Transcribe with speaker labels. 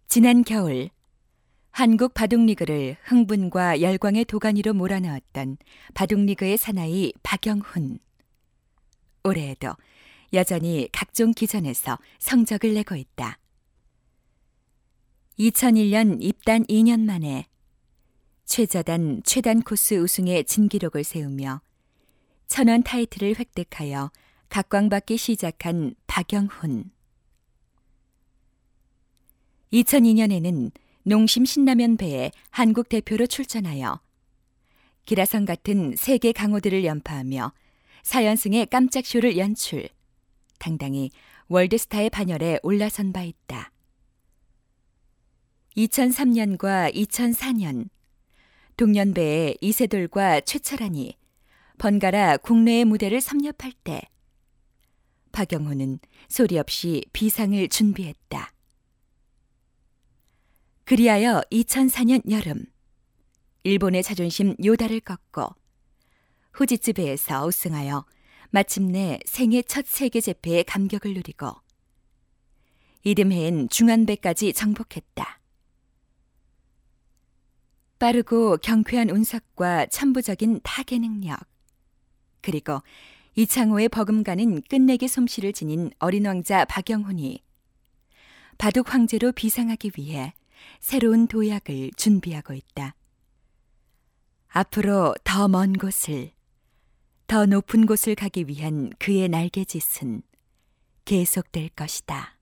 Speaker 1: 지난 겨울 한국 바둑리그를 흥분과 열광의 도가니로 몰아넣었던 바둑리그의 사나이 박영훈. 올해에도 여전히 각종 기전에서 성적을 내고 있다. 2001년 입단 2년 만에 최저단 최단 코스 우승의 진기록을 세우며 천원 타이틀을 획득하여 각광받기 시작한 박영훈. 2002년에는 농심 신라면배에 한국 대표로 출전하여 기라성 같은 세계 강호들을 연파하며 4연승의 깜짝 쇼를 연출, 당당히 월드스타의 반열에 올라선 바 있다. 2003년과 2004년 동년배의 이세돌과 최철환이 번갈아 국내의 무대를 섭렵할 때 박영훈은 소리 없이 비상을 준비했다. 그리하여 2004년 여름 일본의 자존심 요다를 꺾고 후지츠베에서 우승하여 마침내 생애 첫 세계 재패의 감격을 누리고 이듬해엔 중안배까지 정복했다. 빠르고 경쾌한 운석과 천부적인 타계 능력, 그리고 이창호의 버금가는 끝내기 솜씨를 지닌 어린 왕자 박영훈이 바둑 황제로 비상하기 위해 새로운 도약을 준비하고 있다. 앞으로 더 먼 곳을, 더 높은 곳을 가기 위한 그의 날개짓은 계속될 것이다.